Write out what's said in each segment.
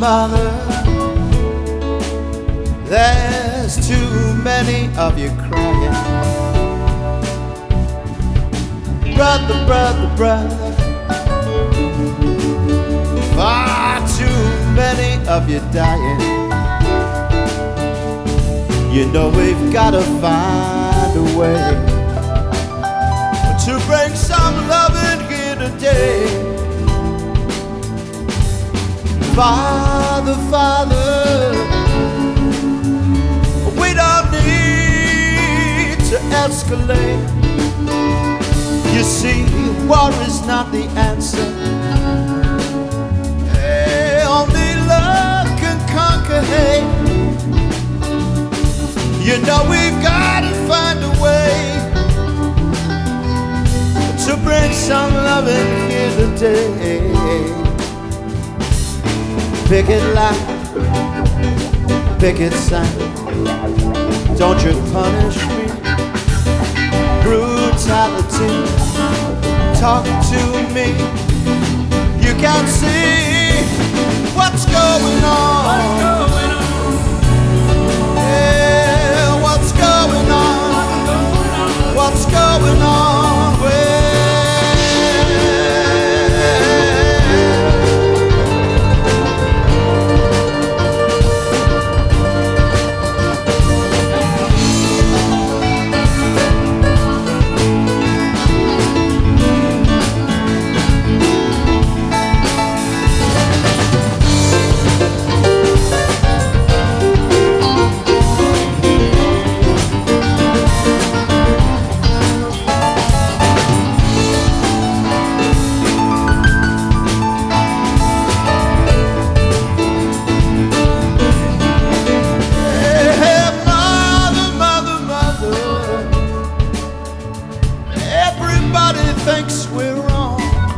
mother, there's too many of you crying. Brother, brother, brother, far too many of you dying. You know we've gotta find a way to bring some love in here today. Father, Father, we don't need to escalate. You see, war is not the answer. Hey, only love can conquer hate. You know we've got to find a way to bring some love in here today. Picket line, picket sign, don't you punish me. Brutality, talk to me. You can't see what's going on. Yeah, what's going on? What's going on? Thinks we're wrong,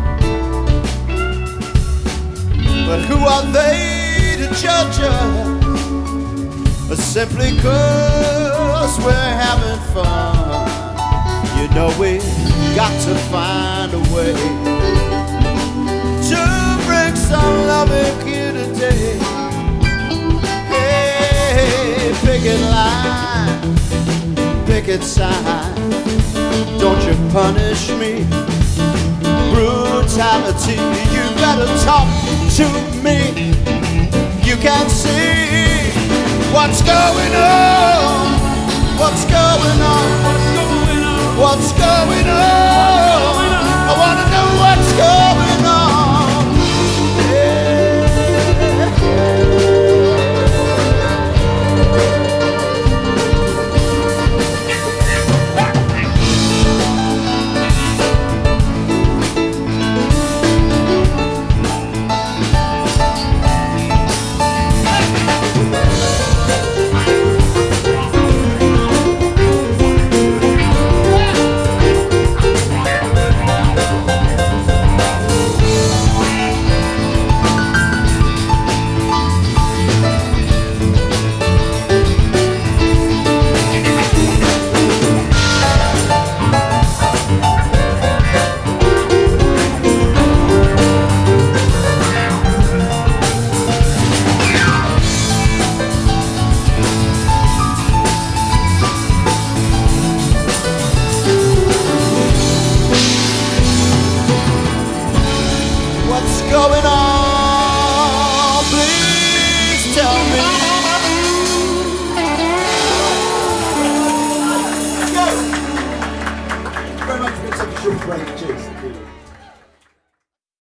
but who are they to judge us? Simply 'cause we're having fun. You know we've got to find a way to bring some love in here today. Hey, picket line, picket sign, don't you punish me. Brutality, you better talk to me. You can't see what's going on. What's going on? What's going on? I wanna know what's going on. What's going on?